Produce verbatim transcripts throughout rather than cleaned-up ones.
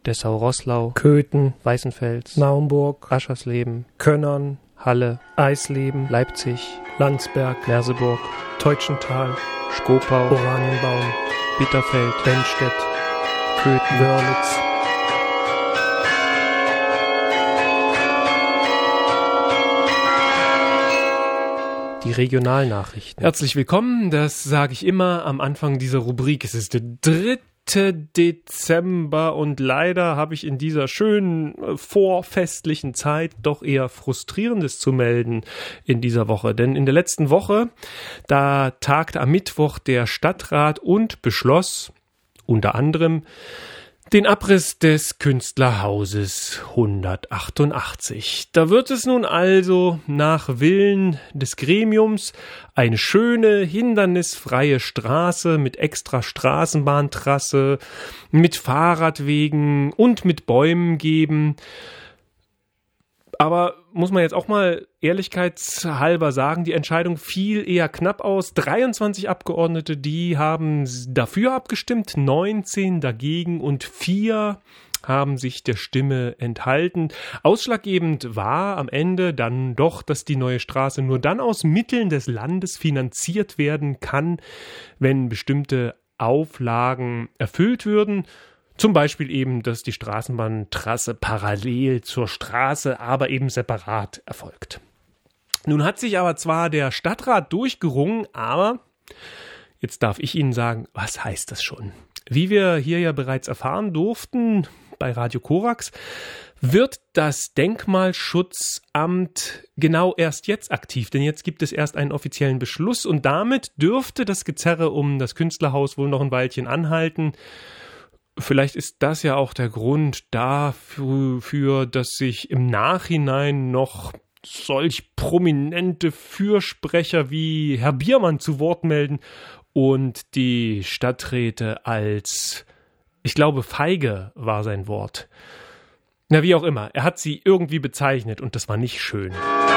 Dessau-Roßlau, Köthen, Weißenfels, Naumburg, Aschersleben, Könnern, Halle, Eisleben, Leipzig, Landsberg, Merseburg, Teutschenthal, Schkopau, Oranienbaum, Bitterfeld, Benstedt, Köthen, Wörlitz. Die Regionalnachrichten. Herzlich willkommen, das sage ich immer am Anfang dieser Rubrik. Es ist der dritte Dezember und leider habe ich in dieser schönen vorfestlichen Zeit doch eher Frustrierendes zu melden in dieser Woche. Denn in der letzten Woche, da tagte am Mittwoch der Stadtrat und beschloss unter anderem den Abriss des Künstlerhauses hundertachtundachtzig. Da wird es nun also nach Willen des Gremiums eine schöne, hindernisfreie Straße mit extra Straßenbahntrasse, mit Fahrradwegen und mit Bäumen geben. Aber muss man jetzt auch mal ehrlichkeitshalber sagen, die Entscheidung fiel eher knapp aus. dreiundzwanzig Abgeordnete, die haben dafür abgestimmt, neunzehn dagegen und vier haben sich der Stimme enthalten. Ausschlaggebend war am Ende dann doch, dass die neue Straße nur dann aus Mitteln des Landes finanziert werden kann, wenn bestimmte Auflagen erfüllt würden. Zum Beispiel eben, dass die Straßenbahntrasse parallel zur Straße, aber eben separat erfolgt. Nun hat sich aber zwar der Stadtrat durchgerungen, aber jetzt darf ich Ihnen sagen, was heißt das schon? Wie wir hier ja bereits erfahren durften bei Radio Korax, wird das Denkmalschutzamt genau erst jetzt aktiv, denn jetzt gibt es erst einen offiziellen Beschluss und damit dürfte das Gezerre um das Künstlerhaus wohl noch ein Weilchen anhalten. Vielleicht ist das ja auch der Grund dafür, dass sich im Nachhinein noch solch prominente Fürsprecher wie Herr Biermann zu Wort melden und die Stadträte als, ich glaube, feige war sein Wort. Na, wie auch immer, er hat sie irgendwie bezeichnet und das war nicht schön.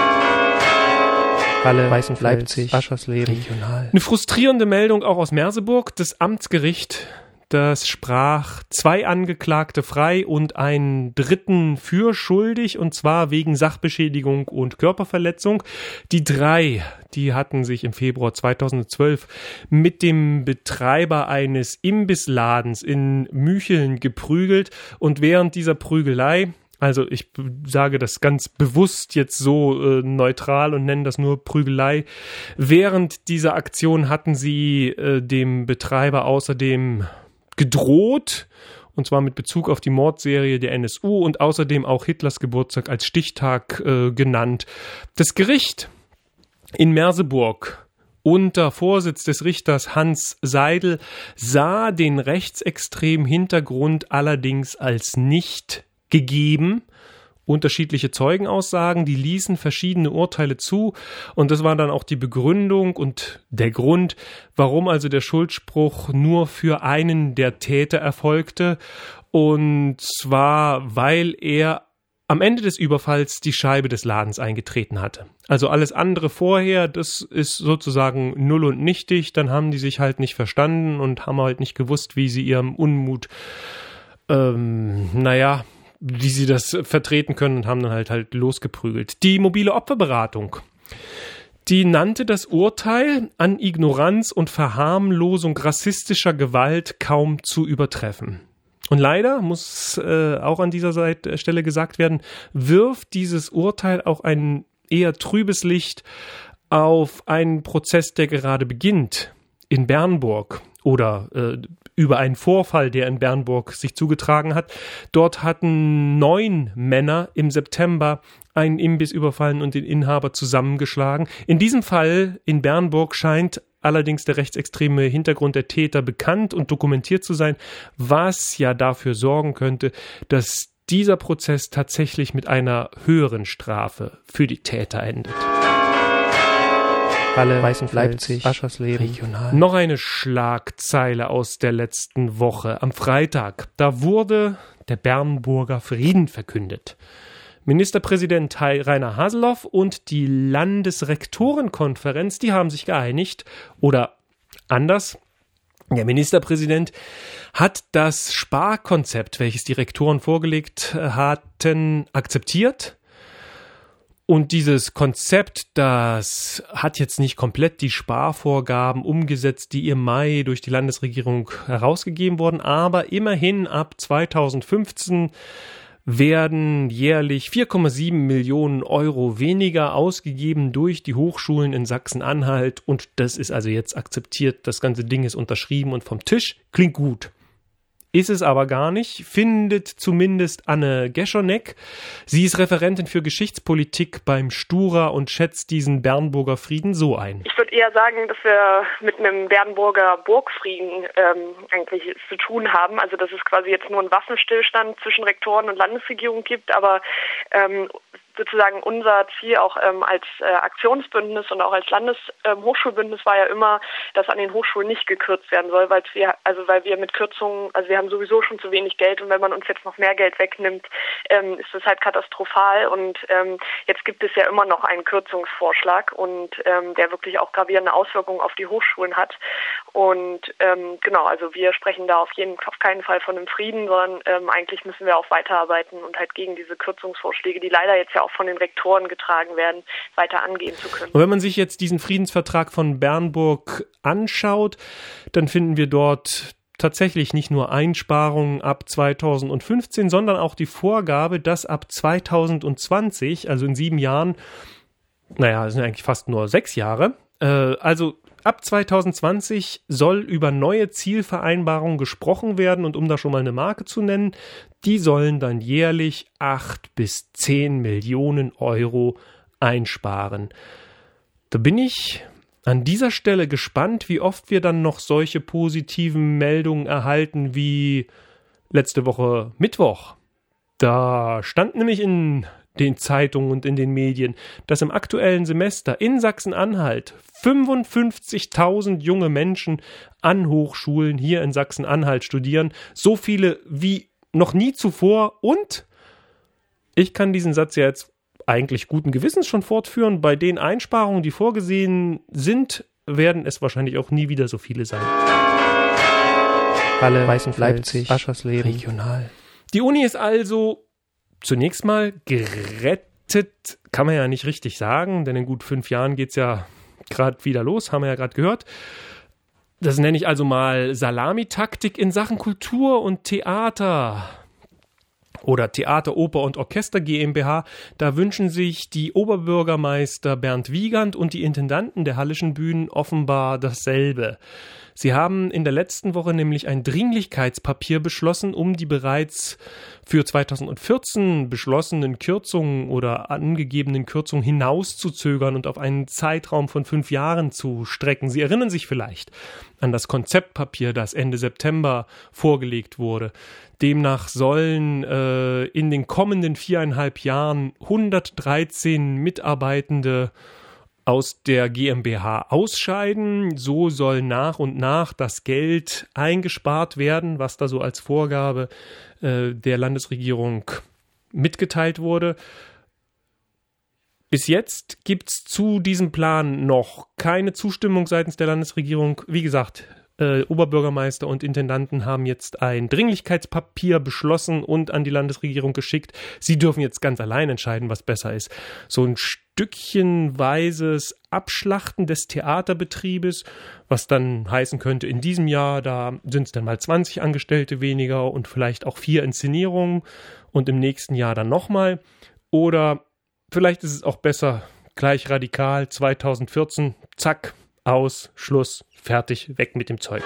Halle, Weißenfels, Leipzig, Aschersleben, regional. Eine frustrierende Meldung auch aus Merseburg. Das Amtsgericht, das sprach zwei Angeklagte frei und einen dritten für schuldig, und zwar wegen Sachbeschädigung und Körperverletzung. Die drei, die hatten sich im Februar zweitausendzwölf mit dem Betreiber eines Imbissladens in Mücheln geprügelt und während dieser Prügelei, also ich sage das ganz bewusst jetzt so äh, neutral und nenne das nur Prügelei. Während dieser Aktion hatten sie äh, dem Betreiber außerdem gedroht, und zwar mit Bezug auf die Mordserie der N S U und außerdem auch Hitlers Geburtstag als Stichtag äh, genannt. Das Gericht in Merseburg unter Vorsitz des Richters Hans Seidel sah den rechtsextremen Hintergrund allerdings als nicht gegeben. Unterschiedliche Zeugenaussagen, die ließen verschiedene Urteile zu und das war dann auch die Begründung und der Grund, warum also der Schuldspruch nur für einen der Täter erfolgte, und zwar, weil er am Ende des Überfalls die Scheibe des Ladens eingetreten hatte. Also alles andere vorher, das ist sozusagen null und nichtig, dann haben die sich halt nicht verstanden und haben halt nicht gewusst, wie sie ihrem Unmut, ähm, naja, wie sie das vertreten können und haben dann halt halt losgeprügelt. Die mobile Opferberatung, die nannte das Urteil an Ignoranz und Verharmlosung rassistischer Gewalt kaum zu übertreffen. Und leider muss äh, auch an dieser Seite, Stelle gesagt werden, wirft dieses Urteil auch ein eher trübes Licht auf einen Prozess, der gerade beginnt in Bernburg oder äh, über einen Vorfall, der in Bernburg sich zugetragen hat. Dort hatten neun Männer im September einen Imbiss überfallen und den Inhaber zusammengeschlagen. In diesem Fall in Bernburg scheint allerdings der rechtsextreme Hintergrund der Täter bekannt und dokumentiert zu sein, was ja dafür sorgen könnte, dass dieser Prozess tatsächlich mit einer höheren Strafe für die Täter endet. Halle, Weißenfels, Leipzig, Aschersleben, regional. Noch eine Schlagzeile aus der letzten Woche. Am Freitag, da wurde der Bernburger Frieden verkündet. Ministerpräsident Rainer Haseloff und die Landesrektorenkonferenz, die haben sich geeinigt, oder anders, Der Ministerpräsident hat das Sparkonzept, welches die Rektoren vorgelegt hatten, akzeptiert. Und dieses Konzept, das hat jetzt nicht komplett die Sparvorgaben umgesetzt, die im Mai durch die Landesregierung herausgegeben wurden, aber immerhin ab zweitausendfünfzehn werden jährlich vier Komma sieben Millionen Euro weniger ausgegeben durch die Hochschulen in Sachsen-Anhalt. Und das ist also jetzt akzeptiert. Das ganze Ding ist unterschrieben und vom Tisch. Klingt gut. Ist es aber gar nicht, findet zumindest Anne Geschonek. Sie ist Referentin für Geschichtspolitik beim Stura und schätzt diesen Bernburger Frieden so ein. Ich würde eher sagen, dass wir mit einem Bernburger Burgfrieden ähm, eigentlich zu tun haben. Also dass es quasi jetzt nur einen Waffenstillstand zwischen Rektoren und Landesregierung gibt, aber ähm, sozusagen unser Ziel auch ähm, als äh, Aktionsbündnis und auch als Landeshochschulbündnis ähm, war ja immer, dass an den Hochschulen nicht gekürzt werden soll, weil wir also weil wir mit Kürzungen, also wir haben sowieso schon zu wenig Geld und wenn man uns jetzt noch mehr Geld wegnimmt, ähm, ist das halt katastrophal und ähm, jetzt gibt es ja immer noch einen Kürzungsvorschlag und ähm, der wirklich auch gravierende Auswirkungen auf die Hochschulen hat und ähm, genau, also wir sprechen da auf jeden auf keinen Fall von einem Frieden, sondern ähm, eigentlich müssen wir auch weiterarbeiten und halt gegen diese Kürzungsvorschläge, die leider jetzt ja auch von den Rektoren getragen werden, weiter angehen zu können. Und wenn man sich jetzt diesen Friedensvertrag von Bernburg anschaut, dann finden wir dort tatsächlich nicht nur Einsparungen ab zweitausendfünfzehn, sondern auch die Vorgabe, dass ab zweitausendzwanzig, also in sieben Jahren, naja, das sind eigentlich fast nur sechs Jahre, äh, also ab zweitausendzwanzig soll über neue Zielvereinbarungen gesprochen werden und um da schon mal eine Marke zu nennen, die sollen dann jährlich acht bis zehn Millionen Euro einsparen. Da bin ich an dieser Stelle gespannt, wie oft wir dann noch solche positiven Meldungen erhalten wie letzte Woche Mittwoch. Da stand nämlich in den Zeitungen und in den Medien, dass im aktuellen Semester in Sachsen-Anhalt fünfundfünfzigtausend junge Menschen an Hochschulen hier in Sachsen-Anhalt studieren. So viele wie noch nie zuvor. Und ich kann diesen Satz ja jetzt eigentlich guten Gewissens schon fortführen. Bei den Einsparungen, die vorgesehen sind, werden es wahrscheinlich auch nie wieder so viele sein. Halle, Weißenfels, Aschersleben, regional. Die Uni ist also zunächst mal gerettet, kann man ja nicht richtig sagen, denn in gut fünf Jahren geht es ja gerade wieder los, haben wir ja gerade gehört. Das nenne ich also mal Salamitaktik in Sachen Kultur und Theater. Oder Theater, Oper und Orchester GmbH. Da wünschen sich die Oberbürgermeister Bernd Wiegand und die Intendanten der Hallischen Bühnen offenbar dasselbe. Sie haben in der letzten Woche nämlich ein Dringlichkeitspapier beschlossen, um die bereits für zweitausendvierzehn beschlossenen Kürzungen oder angegebenen Kürzungen hinauszuzögern und auf einen Zeitraum von fünf Jahren zu strecken. Sie erinnern sich vielleicht an das Konzeptpapier, das Ende September vorgelegt wurde. Demnach sollen äh, in den kommenden viereinhalb Jahren hundertdreizehn Mitarbeitende aus der GmbH ausscheiden. So soll nach und nach das Geld eingespart werden, was da so als Vorgabe äh, der Landesregierung mitgeteilt wurde. Bis jetzt gibt es zu diesem Plan noch keine Zustimmung seitens der Landesregierung. Wie gesagt, äh, Oberbürgermeister und Intendanten haben jetzt ein Dringlichkeitspapier beschlossen und an die Landesregierung geschickt. Sie dürfen jetzt ganz allein entscheiden, was besser ist. So ein stückchenweises Abschlachten des Theaterbetriebes, was dann heißen könnte, in diesem Jahr, da sind es dann mal zwanzig Angestellte weniger und vielleicht auch vier Inszenierungen und im nächsten Jahr dann nochmal. Oder vielleicht ist es auch besser, gleich radikal, zweitausendvierzehn, zack, aus, Schluss, fertig, weg mit dem Zeug.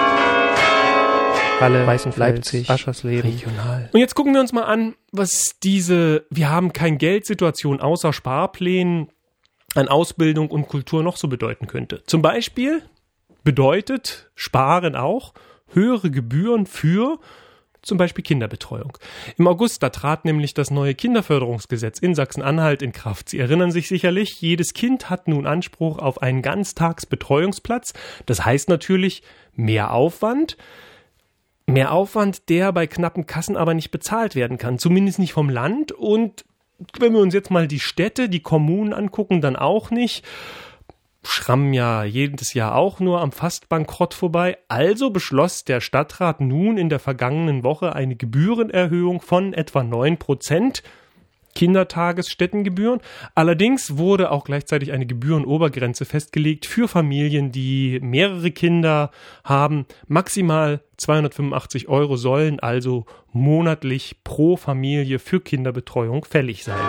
Halle, Weißenfels, Leipzig, Aschersleben, regional. Und jetzt gucken wir uns mal an, was diese wir haben kein Geld-Situation außer Sparplänen an Ausbildung und Kultur noch so bedeuten könnte. Zum Beispiel bedeutet Sparen auch höhere Gebühren für zum Beispiel Kinderbetreuung. Im August, da trat nämlich das neue Kinderförderungsgesetz in Sachsen-Anhalt in Kraft. Sie erinnern sich sicherlich, jedes Kind hat nun Anspruch auf einen Ganztagsbetreuungsplatz. Das heißt natürlich mehr Aufwand. Mehr Aufwand, der bei knappen Kassen aber nicht bezahlt werden kann. Zumindest nicht vom Land. Und wenn wir uns jetzt mal die Städte, die Kommunen angucken, dann auch nicht. schrammen ja jedes Jahr auch nur am Fastbankrott vorbei. Also beschloss der Stadtrat nun in der vergangenen Woche eine Gebührenerhöhung von etwa neun Prozent. Kindertagesstättengebühren. Allerdings wurde auch gleichzeitig eine Gebührenobergrenze festgelegt für Familien, die mehrere Kinder haben. Maximal zweihundertfünfundachtzig Euro sollen also monatlich pro Familie für Kinderbetreuung fällig sein.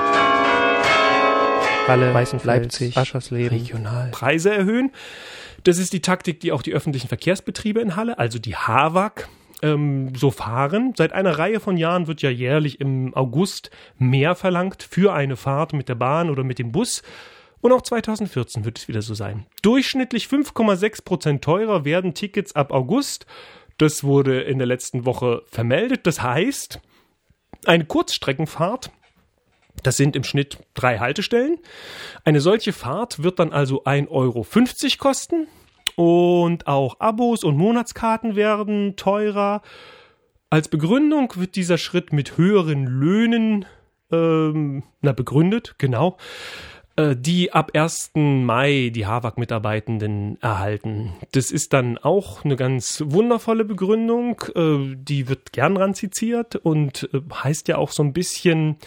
Halle, Weißenfels, Aschersleben, regional. Preise erhöhen. Das ist die Taktik, die auch die öffentlichen Verkehrsbetriebe in Halle, also die H W A G, ähm, so fahren. Seit einer Reihe von Jahren wird ja jährlich im August mehr verlangt für eine Fahrt mit der Bahn oder mit dem Bus. Und auch zweitausendvierzehn wird es wieder so sein. Durchschnittlich fünf Komma sechs Prozent teurer werden Tickets ab August. Das wurde in der letzten Woche vermeldet. Das heißt, eine Kurzstreckenfahrt, das sind im Schnitt drei Haltestellen. Eine solche Fahrt wird dann also ein Euro fünfzig kosten. Und auch Abos und Monatskarten werden teurer. Als Begründung wird dieser Schritt mit höheren Löhnen ähm, na, begründet, genau, äh, die ab ersten Mai die H W A G-Mitarbeitenden erhalten. Das ist dann auch eine ganz wundervolle Begründung. Äh, die wird gern ranzitiert und äh, heißt ja auch so ein bisschen: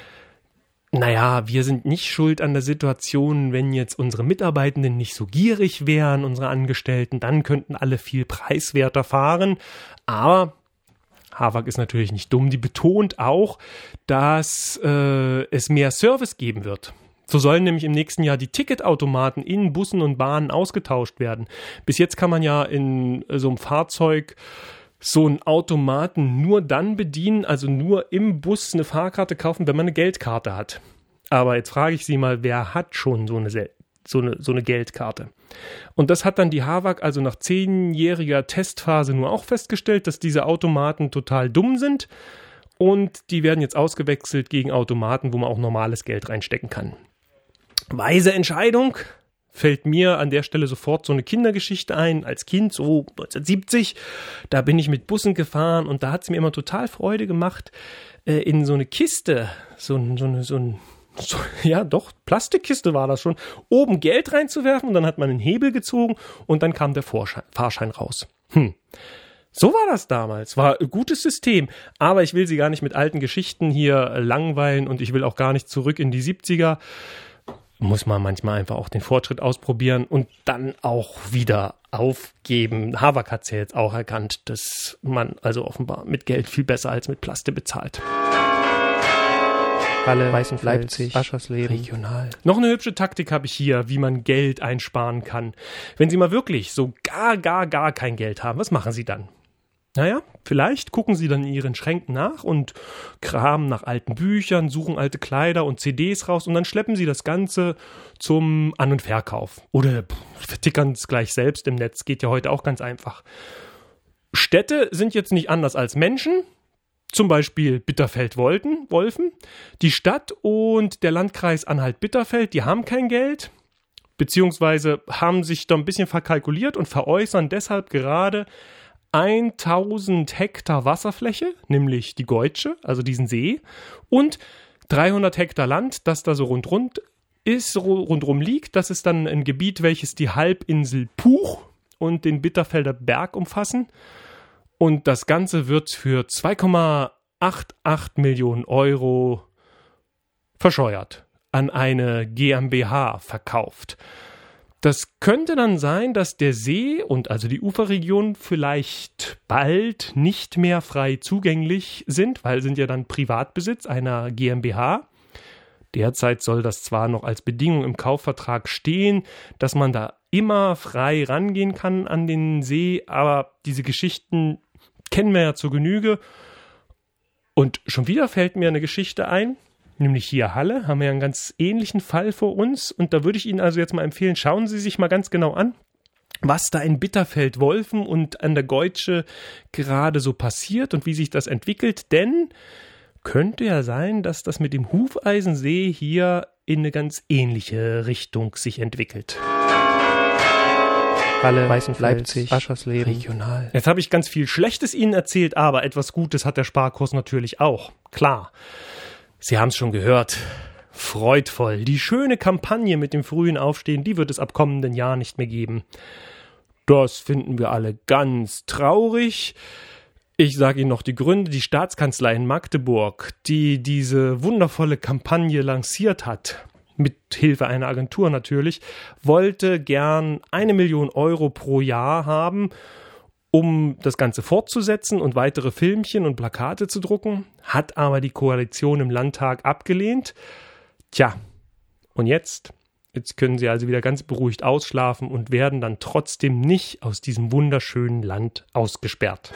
Naja, wir sind nicht schuld an der Situation, wenn jetzt unsere Mitarbeitenden nicht so gierig wären, unsere Angestellten, dann könnten alle viel preiswerter fahren. Aber H W A G ist natürlich nicht dumm, die betont auch, dass äh, es mehr Service geben wird. So sollen nämlich im nächsten Jahr die Ticketautomaten in Bussen und Bahnen ausgetauscht werden. Bis jetzt kann man ja in so einem Fahrzeug so einen Automaten nur dann bedienen, also nur im Bus eine Fahrkarte kaufen, wenn man eine Geldkarte hat. Aber jetzt frage ich Sie mal, wer hat schon so eine, so eine, so eine Geldkarte? Und das hat dann die H W A G also nach zehnjähriger Testphase nur auch festgestellt, dass diese Automaten total dumm sind und die werden jetzt ausgewechselt gegen Automaten, wo man auch normales Geld reinstecken kann. Weise Entscheidung. Fällt mir an der Stelle sofort so eine Kindergeschichte ein. Als Kind, so neunzehnhundertsiebzig, da bin ich mit Bussen gefahren und da hat es mir immer total Freude gemacht, äh, in so eine Kiste, so, so eine, so ein, so, ja doch, Plastikkiste war das schon, oben Geld reinzuwerfen und dann hat man einen Hebel gezogen und dann kam der Vorschein, Fahrschein raus. Hm. So war das damals, war ein gutes System, aber ich will Sie gar nicht mit alten Geschichten hier langweilen und ich will auch gar nicht zurück in die siebziger. Muss man manchmal einfach auch den Fortschritt ausprobieren und dann auch wieder aufgeben. H W A G hat es ja jetzt auch erkannt, dass man also offenbar mit Geld viel besser als mit Plaste bezahlt. Halle, Weißenfels, Leipzig, Aschersleben, regional. Noch eine hübsche Taktik habe ich hier, wie man Geld einsparen kann. Wenn Sie mal wirklich so gar, gar, gar kein Geld haben, was machen Sie dann? Naja, vielleicht gucken Sie dann in Ihren Schränken nach und kramen nach alten Büchern, suchen alte Kleider und C Ds raus und dann schleppen Sie das Ganze zum An- und Verkauf. Oder vertickern es gleich selbst im Netz, geht ja heute auch ganz einfach. Städte sind jetzt nicht anders als Menschen, zum Beispiel Bitterfeld-Wolfen. Die Stadt und der Landkreis Anhalt-Bitterfeld, die haben kein Geld, beziehungsweise haben sich da ein bisschen verkalkuliert und veräußern deshalb gerade tausend Hektar Wasserfläche, nämlich die Geutsche, also diesen See, und dreihundert Hektar Land, das da so rundrum ist, rundrum liegt. Das ist dann ein Gebiet, welches die Halbinsel Puch und den Bitterfelder Berg umfassen. Und das Ganze wird für zwei Komma achtundachtzig Millionen Euro verscheuert, an eine GmbH verkauft. Das könnte dann sein, dass der See und also die Uferregion vielleicht bald nicht mehr frei zugänglich sind, weil sind ja dann Privatbesitz einer GmbH. Derzeit soll das zwar noch als Bedingung im Kaufvertrag stehen, dass man da immer frei rangehen kann an den See, aber diese Geschichten kennen wir ja zur Genüge. Und schon wieder fällt mir eine Geschichte ein, nämlich hier Halle, haben wir ja einen ganz ähnlichen Fall vor uns. Und da würde ich Ihnen also jetzt mal empfehlen, schauen Sie sich mal ganz genau an, was da in Bitterfeld-Wolfen und an der Geutsche gerade so passiert und wie sich das entwickelt. Denn könnte ja sein, dass das mit dem Hufeisensee hier in eine ganz ähnliche Richtung sich entwickelt. Halle, Weißenfels, Leipzig, Aschersleben, regional. Jetzt habe ich ganz viel Schlechtes Ihnen erzählt, aber etwas Gutes hat der Sparkurs natürlich auch. Klar. Sie haben es schon gehört. freudvoll. Die schöne Kampagne mit dem frühen Aufstehen, die wird es ab kommenden Jahr nicht mehr geben. Das finden wir alle ganz traurig. Ich sage Ihnen noch die Gründe. Die Staatskanzlei in Magdeburg, die diese wundervolle Kampagne lanciert hat, mit Hilfe einer Agentur natürlich, wollte gern eine Million Euro pro Jahr haben, um das Ganze fortzusetzen und weitere Filmchen und Plakate zu drucken, hat aber die Koalition im Landtag abgelehnt. Tja, und jetzt? Jetzt können sie also wieder ganz beruhigt ausschlafen und werden dann trotzdem nicht aus diesem wunderschönen Land ausgesperrt.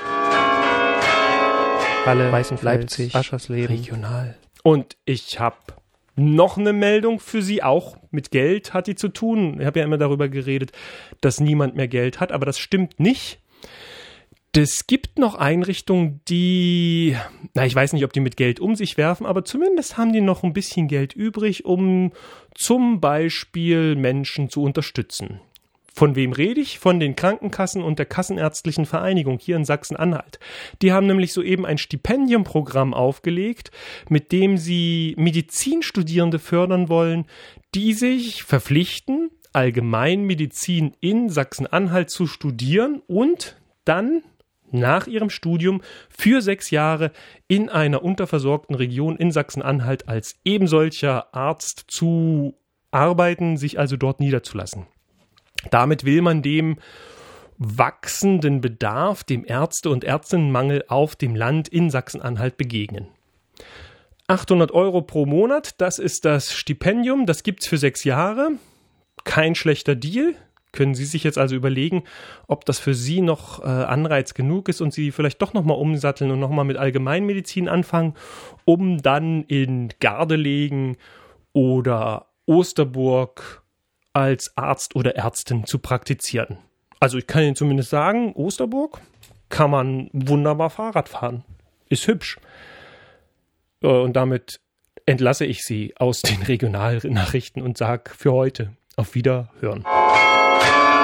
Halle, Weißenfels, Leipzig, Aschersleben, regional. Und ich habe noch eine Meldung für Sie, auch mit Geld hat die zu tun. Ich habe ja immer darüber geredet, dass niemand mehr Geld hat, aber das stimmt nicht. Es gibt noch Einrichtungen, die, na, ich weiß nicht, ob die mit Geld um sich werfen, aber zumindest haben die noch ein bisschen Geld übrig, um zum Beispiel Menschen zu unterstützen. Von wem rede ich? Von den Krankenkassen und der Kassenärztlichen Vereinigung hier in Sachsen-Anhalt. Die haben nämlich soeben ein Stipendiumprogramm aufgelegt, mit dem sie Medizinstudierende fördern wollen, die sich verpflichten, Allgemeinmedizin in Sachsen-Anhalt zu studieren und dann nach ihrem Studium für sechs Jahre in einer unterversorgten Region in Sachsen-Anhalt als ebensolcher Arzt zu arbeiten, sich also dort niederzulassen. Damit will man dem wachsenden Bedarf, dem Ärzte- und Ärztinnenmangel auf dem Land in Sachsen-Anhalt begegnen. achthundert Euro pro Monat, das ist das Stipendium, das gibt's für sechs Jahre. Kein schlechter Deal. Können Sie sich jetzt also überlegen, ob das für Sie noch äh, Anreiz genug ist und Sie vielleicht doch nochmal umsatteln und nochmal mit Allgemeinmedizin anfangen, um dann in Gardelegen oder Osterburg als Arzt oder Ärztin zu praktizieren. Also ich kann Ihnen zumindest sagen, Osterburg kann man wunderbar Fahrrad fahren. Ist hübsch. Äh, und damit entlasse ich Sie aus den Regionalnachrichten und sage für heute auf Wiederhören.